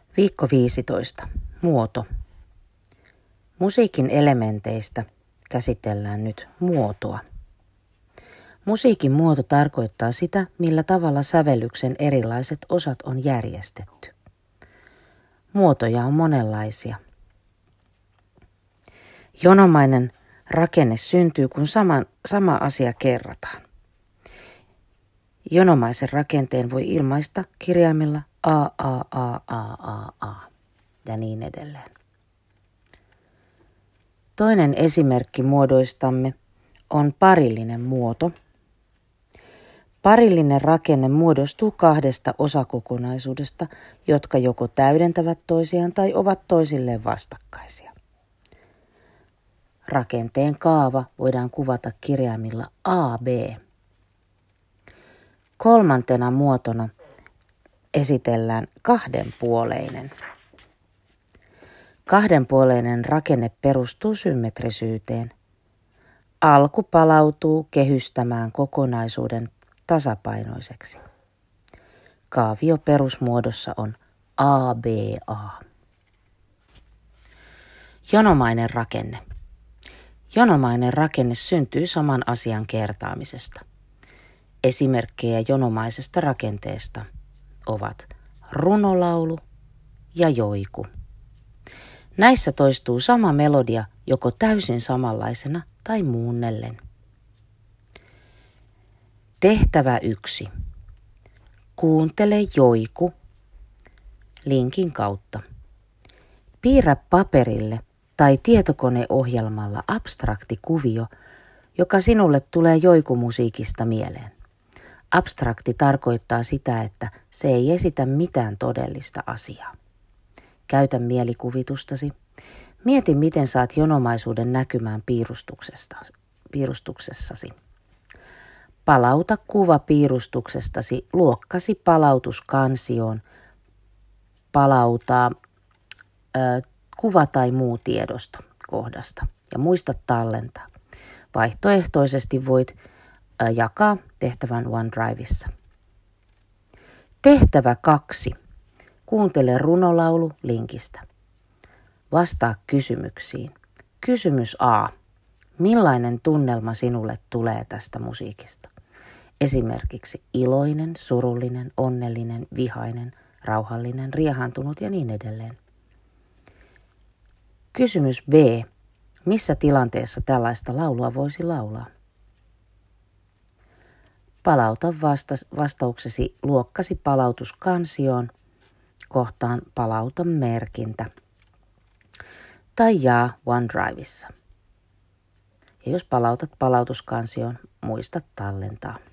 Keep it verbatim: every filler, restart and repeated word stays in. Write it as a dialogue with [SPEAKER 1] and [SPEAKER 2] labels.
[SPEAKER 1] Viikko viisitoista. Muoto. Musiikin elementeistä käsitellään nyt muotoa. Musiikin muoto tarkoittaa sitä, millä tavalla sävellyksen erilaiset osat on järjestetty. Muotoja on monenlaisia. Jonomainen rakenne syntyy, kun sama, sama asia kerrataan. Jonomaisen rakenteen voi ilmaista kirjaimilla A, A, A, A, A, A ja niin edelleen. Toinen esimerkki muodoistamme on parillinen muoto. Parillinen rakenne muodostuu kahdesta osakokonaisuudesta, jotka joko täydentävät toisiaan tai ovat toisilleen vastakkaisia. Rakenteen kaava voidaan kuvata kirjaimilla A, B. Kolmantena muotona esitellään kahdenpuoleinen. Kahdenpuoleinen rakenne perustuu symmetrisyyteen. Alku palautuu kehystämään kokonaisuuden tasapainoiseksi. Kaavio perusmuodossa on A B A. Jonomainen rakenne. Jonomainen rakenne syntyy saman asian kertaamisesta. Esimerkkejä jonomaisesta rakenteesta ovat runolaulu ja joiku. Näissä toistuu sama melodia joko täysin samanlaisena tai muunnellen. Tehtävä yksi. Kuuntele joiku linkin kautta. Piirrä paperille tai tietokoneohjelmalla abstrakti kuvio, joka sinulle tulee joikumusiikista mieleen. Abstrakti tarkoittaa sitä, että se ei esitä mitään todellista asiaa. Käytä mielikuvitustasi. Mieti, miten saat jonomaisuuden näkymään piirustuksessasi. Palauta kuva piirustuksestasi luokkasi palautuskansioon. Palauta ö, kuva tai muu tiedosto kohdasta ja muista tallentaa. Vaihtoehtoisesti voit ö, jakaa tehtävän OneDriveissa. Tehtävä kaksi. Kuuntele runolaulu linkistä. Vastaa kysymyksiin. Kysymys A. Millainen tunnelma sinulle tulee tästä musiikista? Esimerkiksi iloinen, surullinen, onnellinen, vihainen, rauhallinen, riehaantunut ja niin edelleen. Kysymys B. Missä tilanteessa tällaista laulua voisi laulaa? Palauta vasta- vastauksesi luokkasi palautuskansioon kohtaan palauta merkintä tai jaa OneDriveissa. Ja jos palautat palautuskansioon, muista tallentaa.